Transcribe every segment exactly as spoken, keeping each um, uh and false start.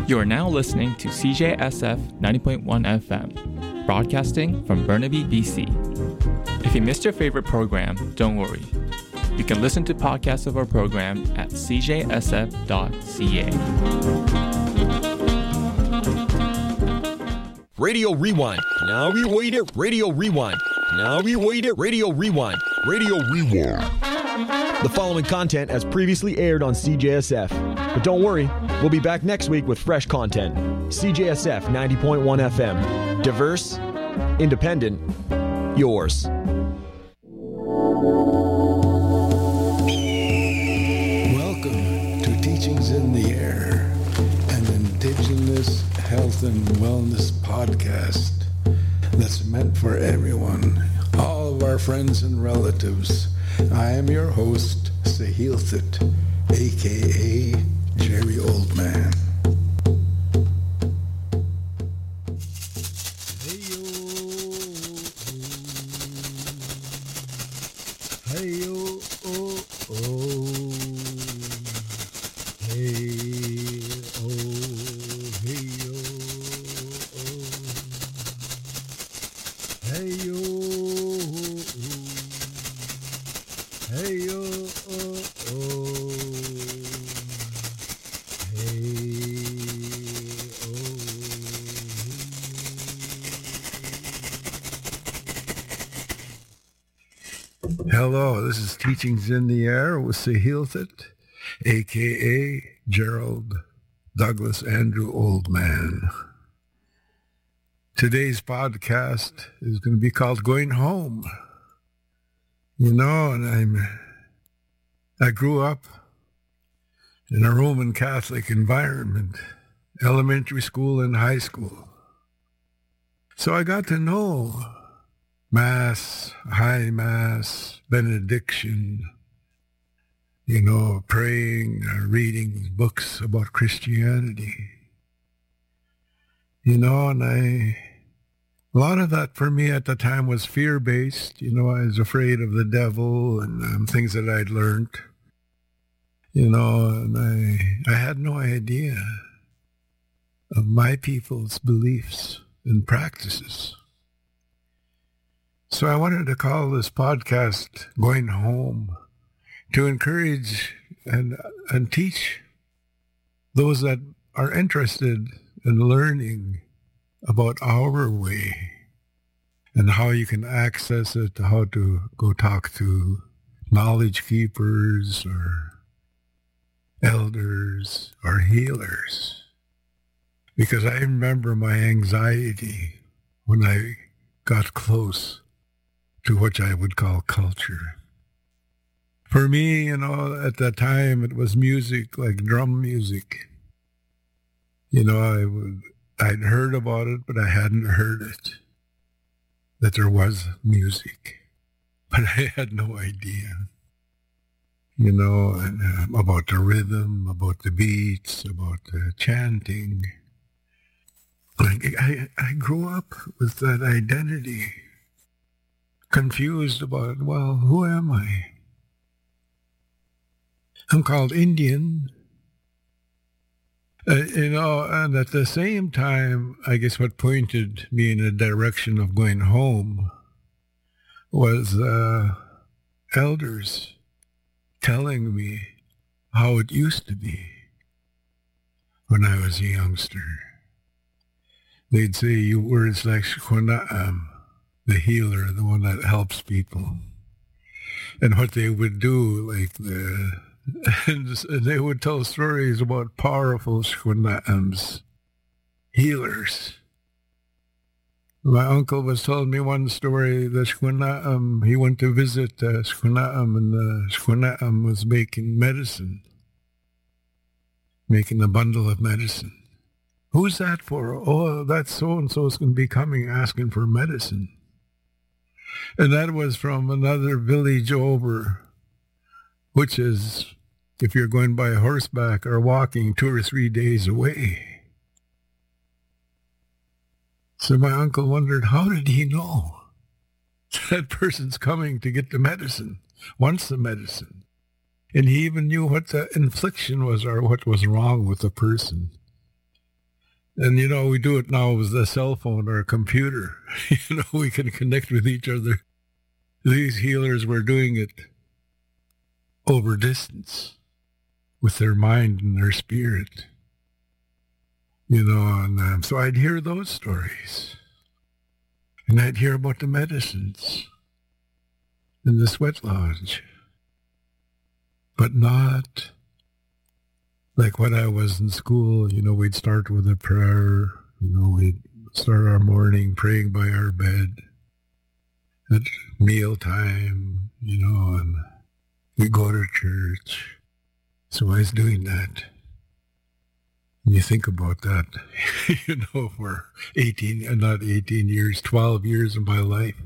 You are now listening to C J S F ninety point one F M, broadcasting from Burnaby, B C. If you missed your favorite program, don't worry. You can listen to podcasts of our program at c j s f dot c a. Radio Rewind. Now we wait it. Radio Rewind. Now we wait it. Radio Rewind. Radio Rewind. The following content as previously aired on C J S F. But don't worry, we'll be back next week with fresh content. C J S F ninety point one F M. Diverse, independent, yours. Welcome to Teachings in the Air, an Indigenous health and wellness podcast that's meant for everyone, all of our friends and relatives. I am your host, Sahilthit, a k a. Jerry Oldman. Hey-yo, hey-yo, oh, oh, hey-oh, hey-yo, oh, hey-yo, hey-yo, oh, oh. Hello, this is Teachings in the Air with Sahilthit, a k a. Gerald Douglas Andrew Oldman. Today's podcast is going to be called Going Home. You know, and I'm, I grew up in a Roman Catholic environment, elementary school and high school. So I got to know Mass, High Mass, benediction, you know, praying, uh, reading books about Christianity. You know, and I, a lot of that for me at the time was fear-based. You know, I was afraid of the devil and um, things that I'd learned. You know, and I, I had no idea of my people's beliefs and practices. So I wanted to call this podcast Going Home to encourage and and teach those that are interested in learning about our way and how you can access it, how to go talk to knowledge keepers or elders or healers. Because I remember my anxiety when I got close to what I would call culture. For me, you know, at that time, it was music, like drum music. You know, I would, I'd heard about it, but I hadn't heard it, that there was music. But I had no idea, you know, and, uh, about the rhythm, about the beats, about the chanting. Like, I, I grew up with that identity, confused about, well, who am I? I'm called Indian. Uh, you know, and at the same time, I guess what pointed me in a direction of going home was uh, elders telling me how it used to be when I was a youngster. They'd say you words like Shkuna'am, the healer, the one that helps people. And what they would do, like the, and they would tell stories about powerful Shkuna'ams, healers. My uncle was telling me one story that Shkuna'am, he went to visit uh, Shkuna'am, and the Shkuna'am was making medicine, making a bundle of medicine. Who's that for? Oh, that's so-and-so's going to be coming asking for medicine. And that was from another village over, which is, if you're going by horseback or walking, two or three days away. So my uncle wondered, how did he know that person's coming to get the medicine, wants the medicine? And he even knew what the infliction was or what was wrong with the person. And, you know, we do it now with a cell phone or a computer. You know, we can connect with each other. These healers were doing it over distance with their mind and their spirit. You know, and um, so I'd hear those stories. And I'd hear about the medicines in the sweat lodge. But not like when I was in school. You know, we'd start with a prayer. You know, we'd start our morning praying by our bed at mealtime, you know, and we go to church. So I was doing that. And you think about that, you know, for eighteen, not eighteen years, twelve years of my life.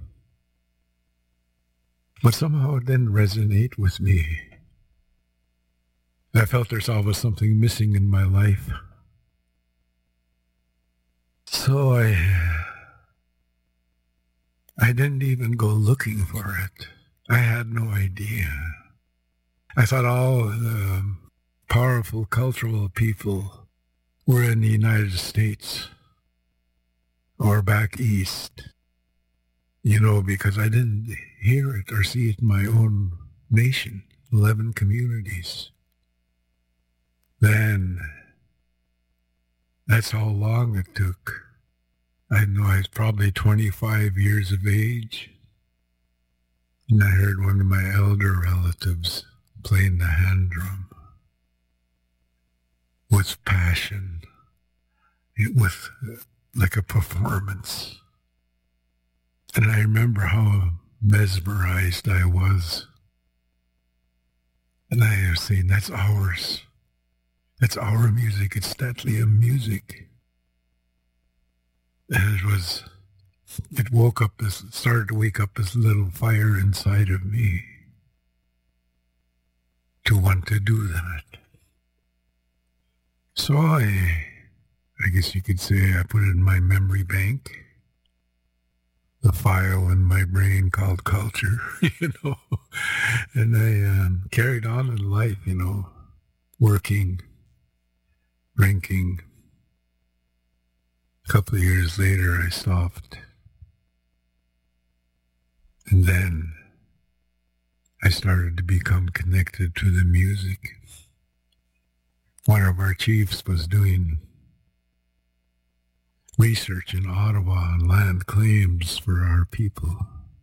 But somehow it didn't resonate with me. I felt there's always something missing in my life. So I, I didn't even go looking for it. I had no idea. I thought all the powerful cultural people were in the United States or back east, you know, because I didn't hear it or see it in my own nation, eleven communities. Then, that's how long it took. I know I was probably twenty-five years of age, and I heard one of my elder relatives playing the hand drum with passion, with uh, like a performance. And I remember how mesmerized I was. And I was saying, that's ours. It's our music. It's Statlium music. And it was, it woke up this, started to wake up this little fire inside of me to want to do that. So I, I guess you could say I put it in my memory bank, the file in my brain called culture, you know, and I um, carried on in life, you know, working, drinking. A couple of years later, I stopped. And then I started to become connected to the music. One of our chiefs was doing research in Ottawa on land claims for our people.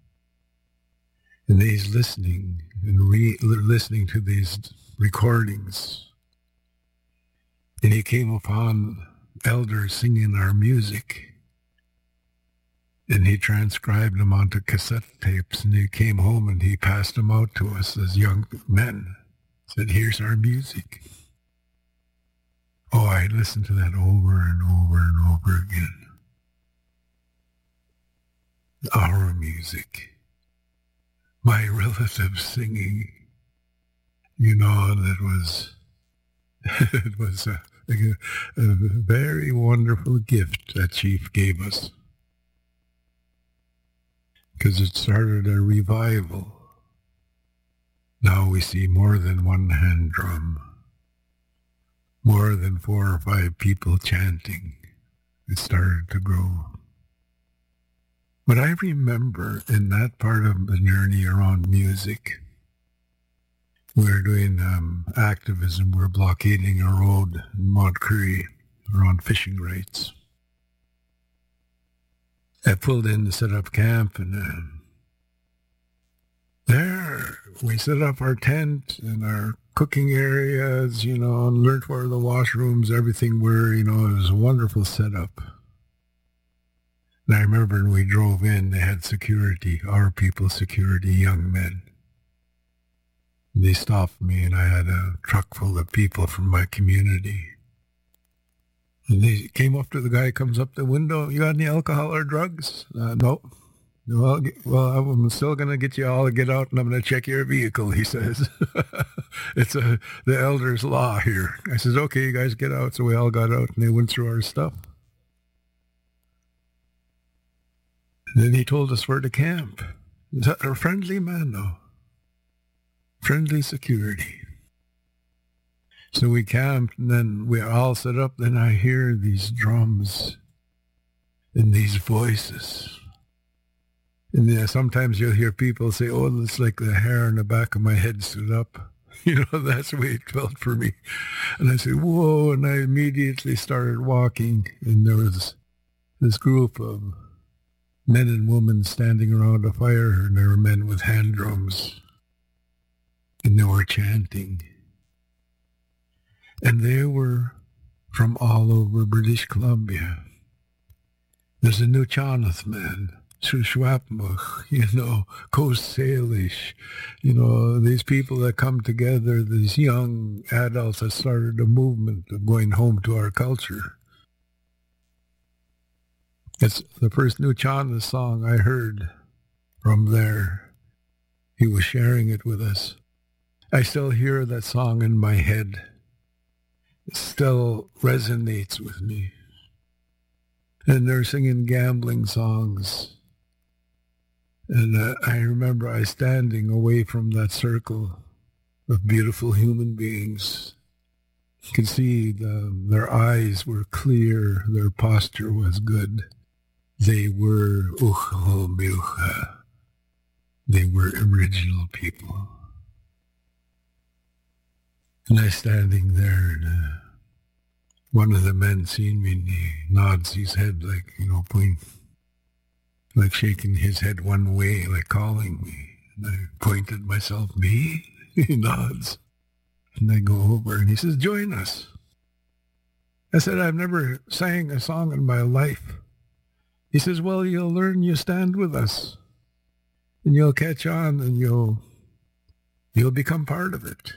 And he's listening and re- listening to these recordings. And he came upon elders singing our music. And he transcribed them onto cassette tapes, and he came home and he passed them out to us as young men. Said, here's our music. Oh, I listened to that over and over and over again. Our music. My relatives singing. You know, and it was, it was a, a, a very wonderful gift that Chief gave us. Because it started a revival. Now we see more than one hand drum. More than four or five people chanting. It started to grow. But I remember in that part of the journey around music, we were doing um, activism. We were blockading a road in Montclair around fishing rights. I pulled in to set up camp, and uh, there we set up our tent and our cooking areas, you know, and learned where the washrooms, everything were, you know. It was a wonderful setup. And I remember when we drove in, they had security, our people security, young men. And they stopped me, and I had a truck full of people from my community. And they came up to the guy, comes up the window, you got any alcohol or drugs? Uh, no. Well, well, I'm still going to get you all to get out, and I'm going to check your vehicle, he says. It's a, the elder's law here. I says, okay, you guys get out. So we all got out, and they went through our stuff. And then he told us where to camp. Is that a friendly man, though? Friendly security. So we camped, and then we all set up. Then I hear these drums and these voices. And then sometimes you'll hear people say, oh, it's like the hair on the back of my head stood up. You know, that's the way it felt for me. And I said, whoa, and I immediately started walking. And there was this group of men and women standing around a fire, and there were men with hand drums. And they were chanting. And they were from all over British Columbia. There's a Nuu-chah-nulth man, Shuswapmuk, you know, Coast Salish, you know, these people that come together, these young adults that started a movement of going home to our culture. It's the first Nuu-chah-nulth song I heard from there. He was sharing it with us. I still hear that song in my head. It still resonates with me. And they're singing gambling songs. And uh, I remember I standing away from that circle of beautiful human beings. You could see the, their eyes were clear, their posture was good. They were Ukhal-Milcha. They were original people. And I standing there, and uh, one of the men seen me, and he nods his head like, you know, point, like shaking his head one way, like calling me. And I pointed myself, me? He nods. And I go over, and he says, join us. I said, I've never sang a song in my life. He says, well, you'll learn, you stand with us. And you'll catch on, and you'll, you'll become part of it.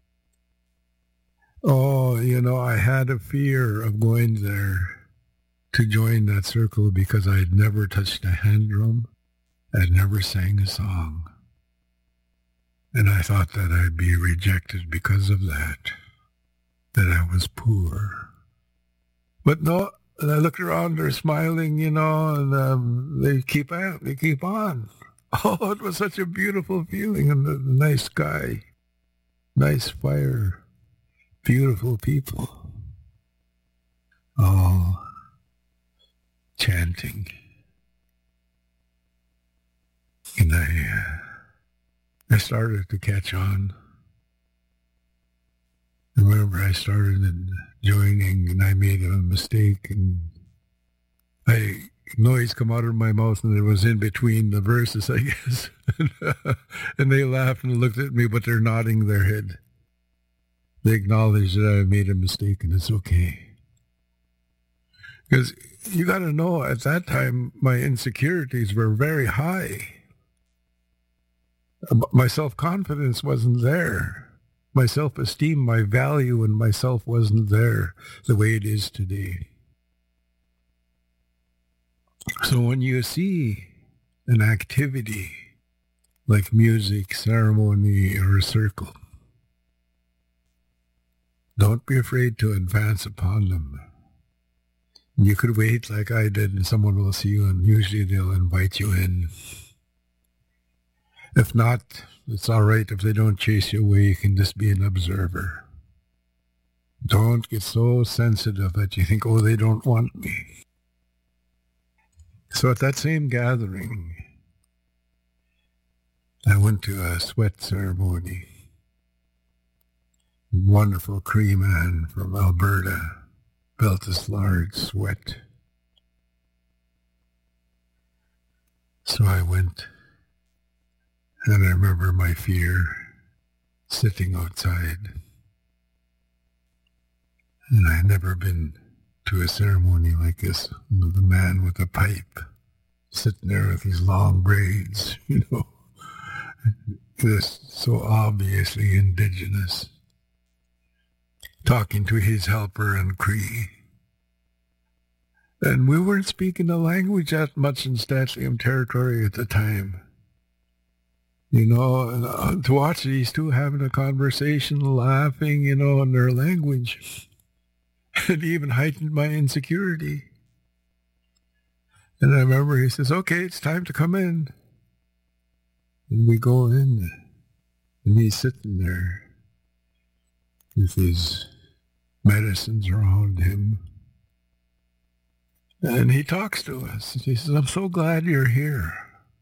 Oh, you know, I had a fear of going there to join that circle because I had never touched a hand drum. I'd never sang a song. And I thought that I'd be rejected because of that, that I was poor. But no, and I looked around, they're smiling, you know, and um, they keep on, they keep on. Oh, it was such a beautiful feeling, and the, the nice sky, nice fire. Beautiful people, all chanting. And I, uh, I started to catch on. I remember I started joining, and I made a mistake, and I noise come out of my mouth, and it was in between the verses, I guess. and, uh, and they laughed and looked at me, but they're nodding their head. They acknowledge that I made a mistake, and it's okay. Because you got to know, at that time, my insecurities were very high. My self-confidence wasn't there. My self-esteem, my value in myself wasn't there the way it is today. So when you see an activity like music, ceremony, or a circle, don't be afraid to advance upon them. You could wait like I did, and someone will see you, and usually they'll invite you in. If not, it's all right. If they don't chase you away, you can just be an observer. Don't get so sensitive that you think, oh, they don't want me. So at that same gathering, I went to a sweat ceremony. Wonderful Cree man from Alberta felt this large sweat. So I went, and I remember my fear sitting outside. And I had never been to a ceremony like this, with a man with a pipe sitting there with his long braids, you know, just so obviously indigenous, talking to his helper in Cree. And we weren't speaking the language that much in St'át'imc territory at the time. You know, and, uh, to watch these two having a conversation, laughing, you know, in their language, it even heightened my insecurity. And I remember he says, okay, it's time to come in. And we go in, and he's sitting there. with his medicines around him. And he talks to us. He says, I'm so glad you're here.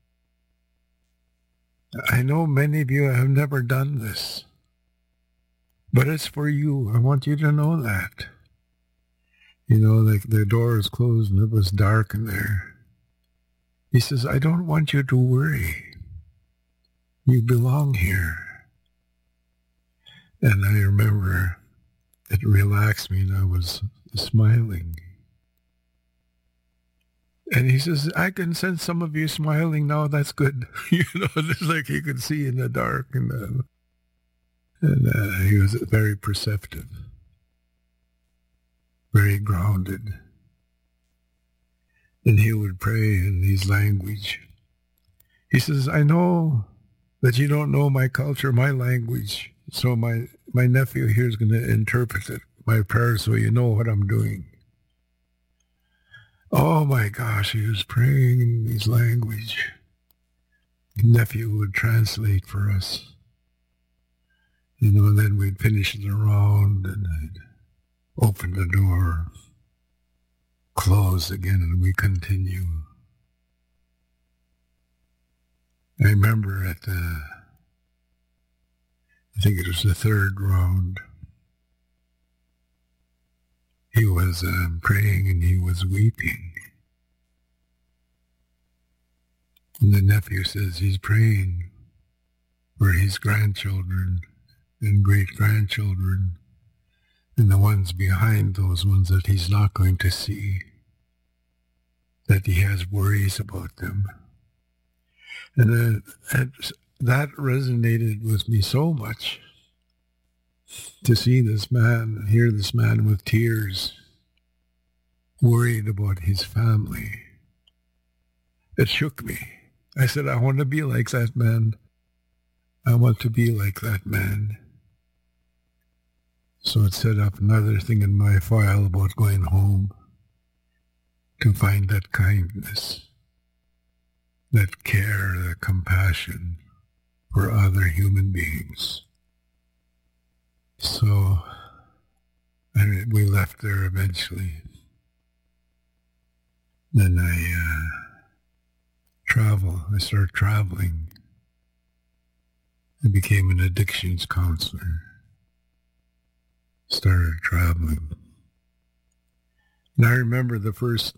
I know many of you have never done this, but it's for you. I want you to know that. You know, the, the door is closed and it was dark in there. He says, I don't want you to worry. You belong here. And I remember it relaxed me and I was smiling. And he says, I can sense some of you smiling now. That's good. You know, it's like he could see in the dark. And, uh, and uh, he was very perceptive, very grounded. And he would pray in his language. He says, I know that you don't know my culture, my language. So my, my nephew here is going to interpret it, my prayer, so you know what I'm doing. Oh my gosh, he was praying in his language. His nephew would translate for us. You know, and then we'd finish the round and I'd open the door, close again, and we continue. I remember at the, I think it was the third round, he was um, praying and he was weeping. And the nephew says he's praying for his grandchildren and great-grandchildren and the ones behind those ones that he's not going to see, that he has worries about them. And uh, that resonated with me so much. To see this man, hear this man with tears, worried about his family. It shook me. I said, I want to be like that man. I want to be like that man. So it set up another thing in my file about going home to find that kindness, that care, that compassion for other human beings. So and we left there eventually. Then I uh, travel. I started traveling. I became an addictions counselor. Started traveling. And I remember the first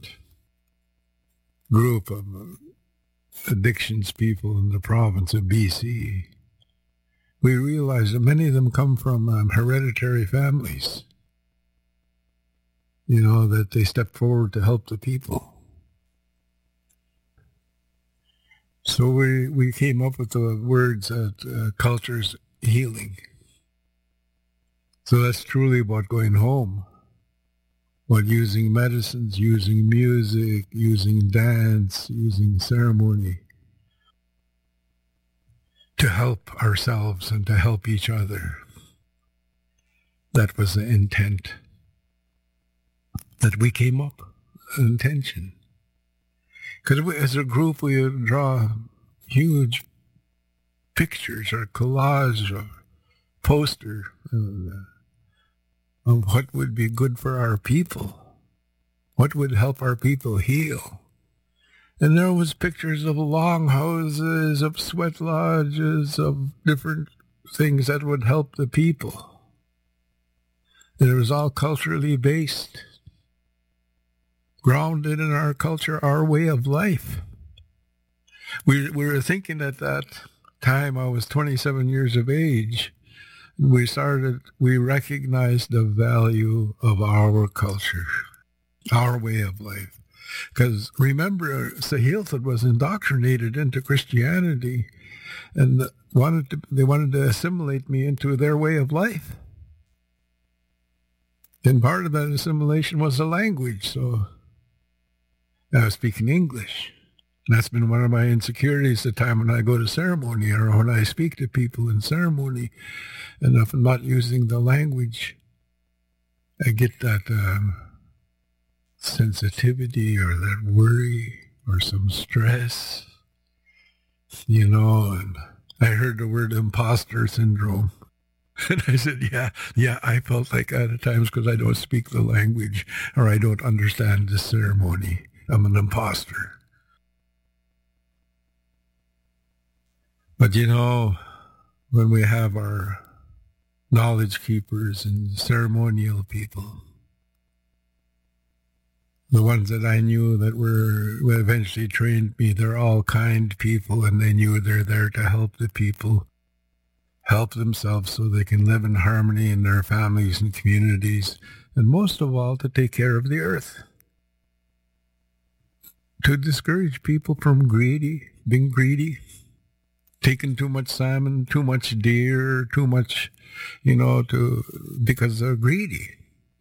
group of addictions people in the province of B C. We realized that many of them come from um, hereditary families. You know, that they step forward to help the people. So we, we came up with the words that uh, culture's healing. So that's truly about going home. About using medicines, using music, using dance, using ceremony to help ourselves and to help each other. That was the intent that we came up, an intention. Because as a group we would draw huge pictures or collage or poster of, of what would be good for our people, what would help our people heal. And there was pictures of longhouses, of sweat lodges, of different things that would help the people. And it was all culturally based, grounded in our culture, our way of life. We, we were thinking at that time, I was twenty-seven years of age, we started, we recognized the value of our culture, our way of life. Because remember, Sahilthad was indoctrinated into Christianity, and wanted to, they wanted to assimilate me into their way of life. And part of that assimilation was the language, so I was speaking English. And that's been one of my insecurities the time when I go to ceremony or when I speak to people in ceremony. And if I'm not using the language, I get that um, sensitivity or that worry or some stress, you know. And I heard the word imposter syndrome. And I said, yeah, yeah, I felt like that at times because I don't speak the language or I don't understand the ceremony. I'm an imposter. But you know, when we have our knowledge keepers and ceremonial people, the ones that I knew that were who eventually trained me, they're all kind people, and they knew they're there to help the people help themselves so they can live in harmony in their families and communities, and most of all, to take care of the earth. To discourage people from greedy, being greedy, taking too much salmon, too much deer, too much, you know, to because they're greedy.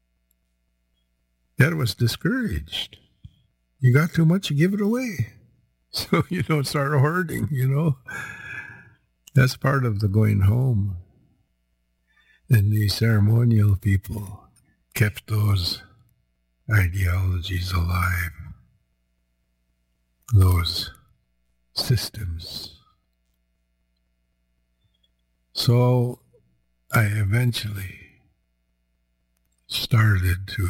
That was discouraged. You got too much, you give it away. So you don't start hoarding, you know. That's part of the going home. And the ceremonial people kept those ideologies alive, those systems. So I eventually started to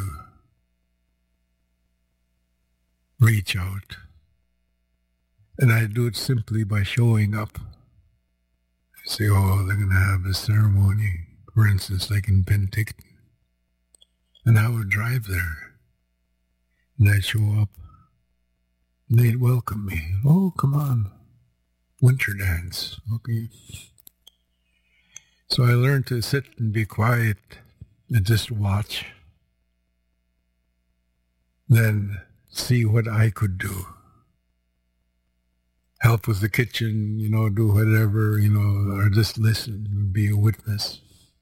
reach out. And I do it simply by showing up. I say, oh, they're going to have a ceremony, for instance, like in Penticton. And I would drive there. And I'd show up. And they'd welcome me. Oh, come on. Winter dance. Okay. So I learned to sit and be quiet and just watch. Then see what I could do. Help with the kitchen, you know, do whatever, you know, or just listen and be a witness.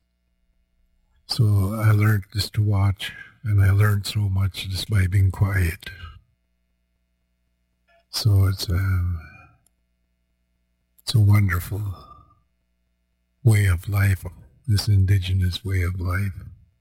So I learned just to watch, and I learned so much just by being quiet. So it's a, it's a wonderful way of life, this indigenous way of life.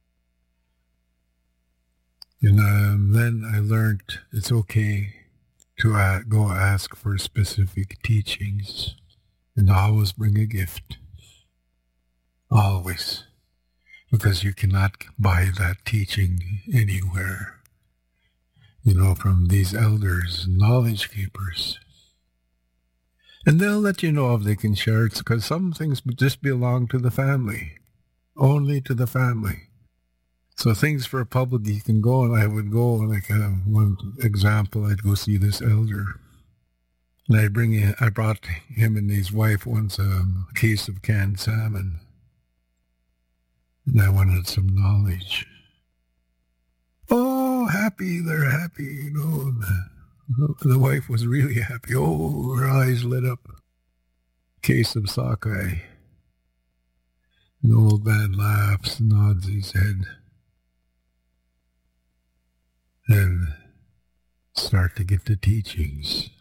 And um, then I learned it's okay to uh, go ask for specific teachings and always bring a gift. Always. Because you cannot buy that teaching anywhere. You know, from these elders, knowledge keepers. And they'll let you know if they can share it, because some things just belong to the family. Only to the family. So things for public, you can go, and I would go, like uh, one example, I'd go see this elder. And I'd bring in, I brought him and his wife once um, a case of canned salmon. And I wanted some knowledge. Oh, happy, they're happy, you know. And the, the wife was really happy. Oh, her eyes lit up. Case of sockeye. The old man laughs, nods his head. And start to get the teachings.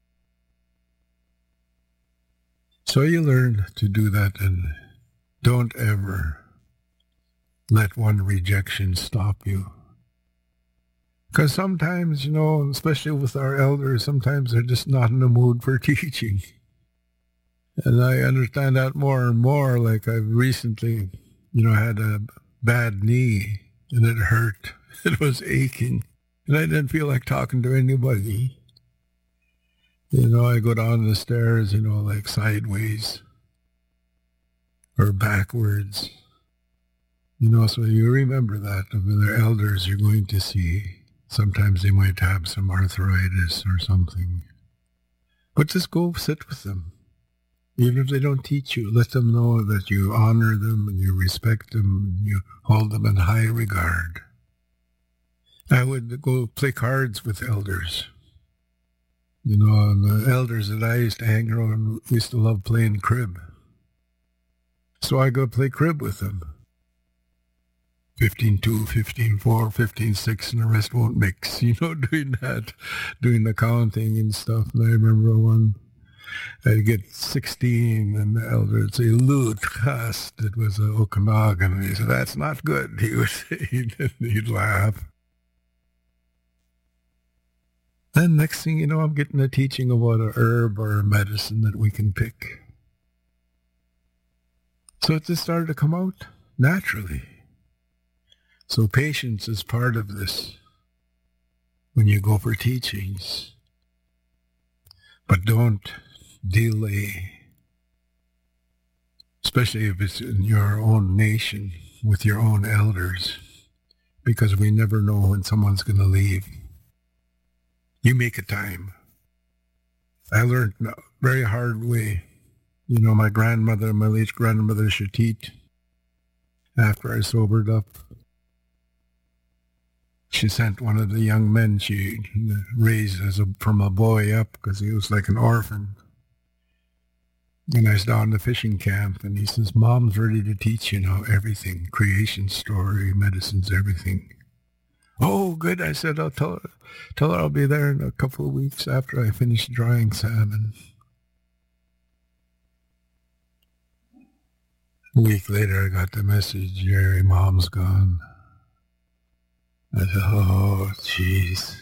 So you learn to do that, and don't ever let one rejection stop you. Because sometimes, you know, especially with our elders, sometimes they're just not in the mood for teaching. And I understand that more and more. Like I've recently, you know, had a bad knee, and it hurt. It was aching. And I didn't feel like talking to anybody. You know, I go down the stairs, you know, like sideways or backwards. You know, so you remember that of the elders you're going to see. Sometimes they might have some arthritis or something. But just go sit with them. Even if they don't teach you, let them know that you honor them and you respect them and you hold them in high regard. I would go play cards with elders. You know, and the elders that I used to hang around, we used to love playing crib. So I go play crib with them. fifteen two, fifteen four, fifteen six, and the rest won't mix. You know, doing that, doing the counting and stuff. And I remember one, I'd get sixteen, and the elder would say, Lut cast. It was an Okanagan. And he said, that's not good, he would say. And he'd laugh. Then next thing you know, I'm getting a teaching about a herb or a medicine that we can pick. So it just started to come out naturally. So patience is part of this when you go for teachings. But don't delay, especially if it's in your own nation with your own elders, because we never know when someone's going to leave. You make a time. I learned a very hard way. You know, my grandmother, my late grandmother Shatit, after I sobered up, she sent one of the young men she raised as a, from a boy up, because he was like an orphan. And I was down in the fishing camp, and he says, Mom's ready to teach you now everything, creation story, medicines, everything. Oh, good. I said, I'll tell her, tell her I'll be there in a couple of weeks after I finish drying salmon. A week later, I got the message, Jerry, Mom's gone. I said, oh, jeez.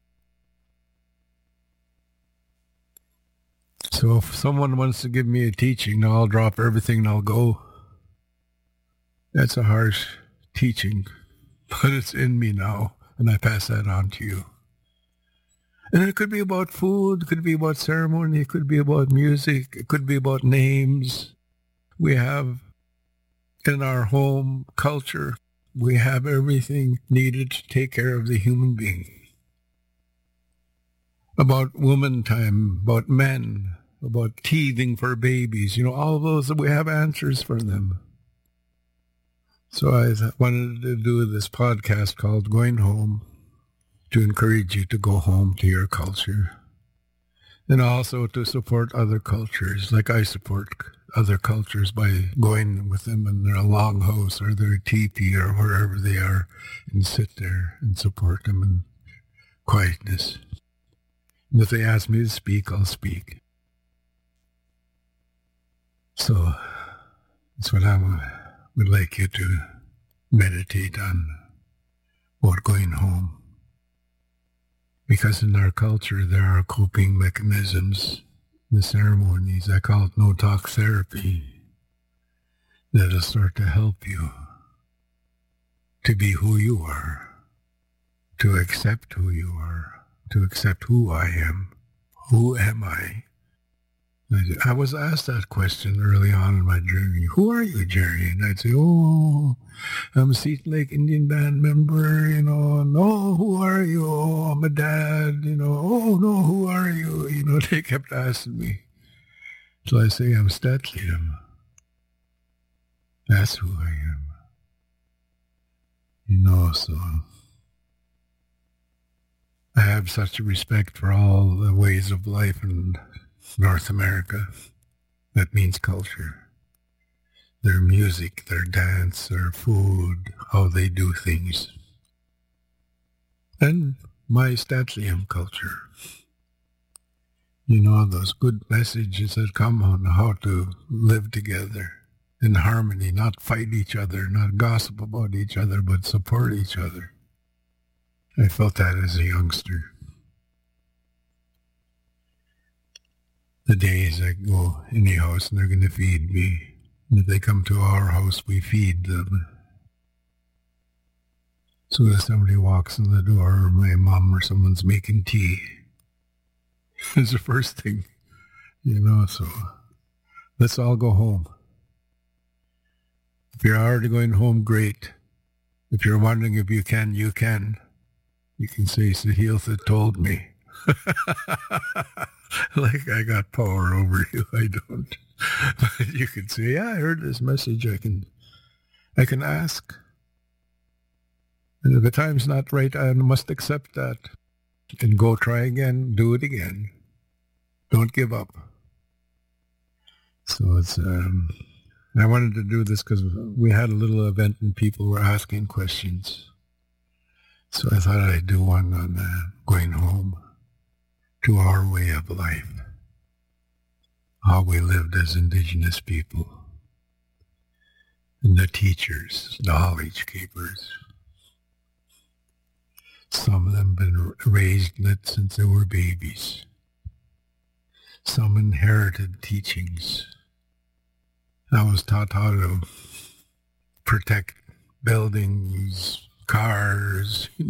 So if someone wants to give me a teaching, I'll drop everything and I'll go. That's a harsh teaching, but it's in me now, and I pass that on to you. And it could be about food, it could be about ceremony, it could be about music, it could be about names. We have in our home culture, we have everything needed to take care of the human being. About woman time, about men, about teething for babies, you know, all of those, we have answers for them. So I wanted to do this podcast called Going Home to encourage you to go home to your culture, and also to support other cultures, like I support other cultures by going with them in their longhouse or their teepee or wherever they are, and sit there and support them in quietness. And if they ask me to speak, I'll speak. So that's what I would like you to meditate on, about going home. Because in our culture, there are coping mechanisms, the ceremonies, I call it no-talk therapy, that'll start to help you to be who you are, to accept who you are, to accept who I am. Who am I? I was asked that question early on in my journey. Who are you, Jerry? And I'd say, oh, I'm a Seat Lake Indian Band member, you know. No, who are you? Oh, I'm a dad, you know. Oh, no, who are you? You know, they kept asking me. So I say, I'm Statliam. That's who I am. You know, so I have such a respect for all the ways of life in North America. That means culture. Their music, their dance, their food, how they do things. And my Statliam culture. You know, those good messages that come on how to live together in harmony, not fight each other, not gossip about each other, but support each other. I felt that as a youngster. The days I go in the house and they're going to feed me. And if they come to our house, we feed them. So if somebody walks in the door, or my mom or someone's making tea, it's the first thing, you know, so let's all go home. If you're already going home, great. If you're wondering if you can, you can. You can say, Sahiltha told me. Like I got power over you. I don't. But you can say, yeah, I heard this message. I can, I can ask. And if the time's not right, I must accept that. And go try again, do it again. Don't give up. So it's, um, I wanted to do this because we had a little event and people were asking questions. So I thought I'd do one on uh, going home to our way of life, how we lived as Indigenous people, and the teachers, knowledge keepers. Some of them been raised in it since they were babies. Some inherited teachings, I was taught how to protect buildings, cars,